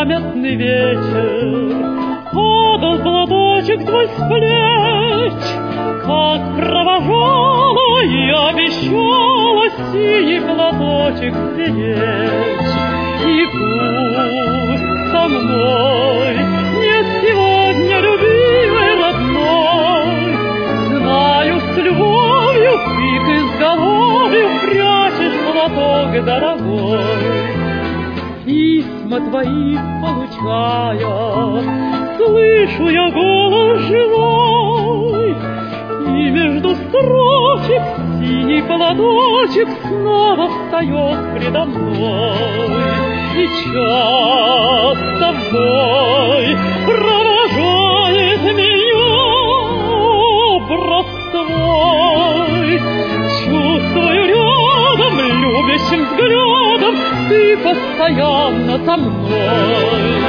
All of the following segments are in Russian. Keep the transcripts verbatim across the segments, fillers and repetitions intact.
памятный вечер падал платочек твой с плеч, как провожала и обещала синий платочек стеречь. И пусть со мной нет сегодня любимой родной, знаю, с любовью ты к изголовью прячешь платок дорогой. Письма твои получая, слышу я голос живой, и между строчек синий платочек снова встает предо мной. И часто вой провожает меня образ твой. Чувствую рядом любящим взглядом ты постоянно со мной.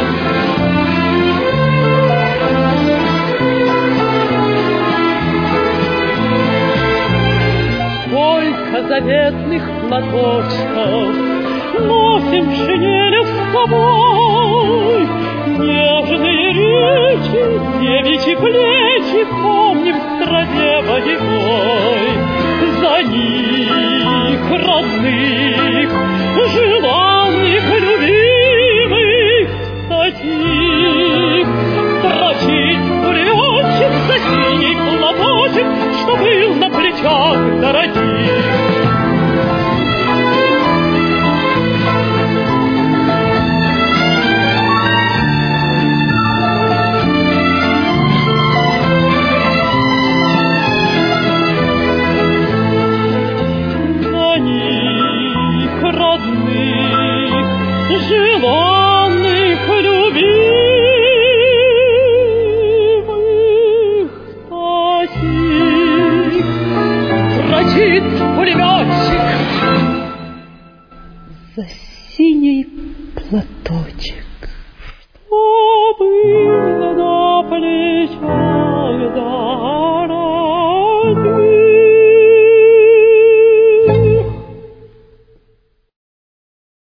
Сколько заветных платочков носим в шинелях с собой, нежные речи, девичьи плечи помним в стране боевой. За них, родных,